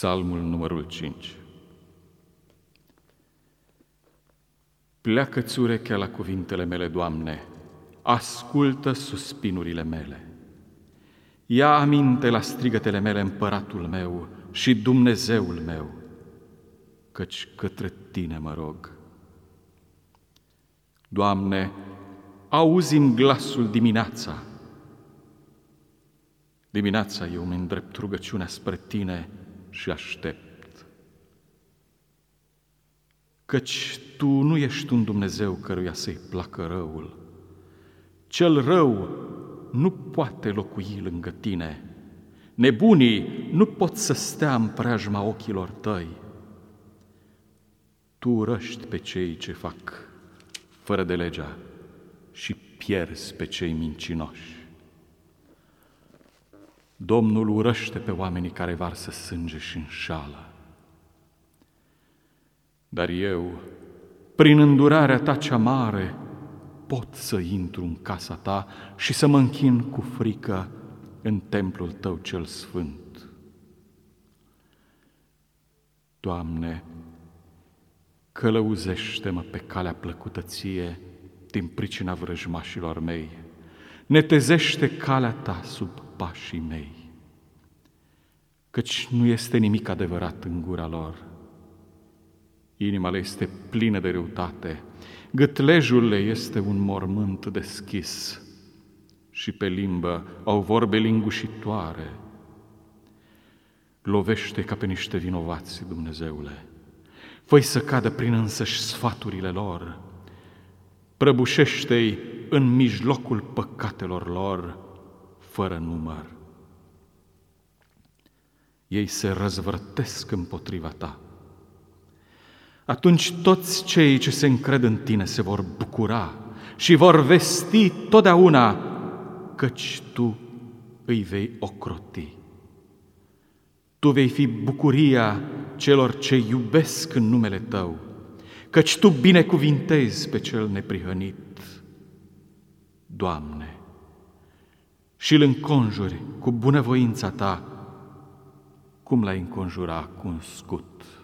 Psalmul numărul 5. Pleacă-ți urechea la cuvintele mele, Doamne, ascultă suspinurile mele. Ia aminte la strigătele mele, Împăratul meu și Dumnezeul meu, căci către Tine mă rog. Doamne, auzi-mi glasul dimineața. Dimineața eu îmi îndrept rugăciunea spre Tine și aștept. Căci Tu nu ești un Dumnezeu căruia să-i placă răul. Cel rău nu poate locui lângă Tine. Nebunii nu pot să stea în preajma ochilor Tăi. Tu urăști pe cei ce fac fără de legea și pierzi pe cei mincinoși. Domnul urăște pe oamenii care varsă sânge și înșală. Dar eu, prin îndurarea Ta cea mare, pot să intru în casa Ta și să mă închin cu frică în templul Tău cel sfânt. Doamne, călăuzește-mă pe calea plăcută Ție din pricina vrăjmașilor mei. Netezește calea Ta sub pașii mei, căci nu este nimic adevărat în gura lor. Inima le este plină de răutate, gâtlejul le este un mormânt deschis și pe limbă au vorbe lingușitoare. Lovește ca pe niște vinovați, Dumnezeule, fă-i să cadă prin însăși sfaturile lor, prăbușește-i în mijlocul păcatelor lor, fără număr. Ei se răzvrătesc împotriva Ta. Atunci toți cei ce se încred în Tine se vor bucura și vor vesti totdeauna, căci Tu îi vei ocroti. Tu vei fi bucuria celor ce iubesc în numele Tău, căci Tu binecuvintezi pe cel neprihănit. Doamne, și îl înconjuri cu bunăvoința Ta, cum l-ai înconjura cu un scut.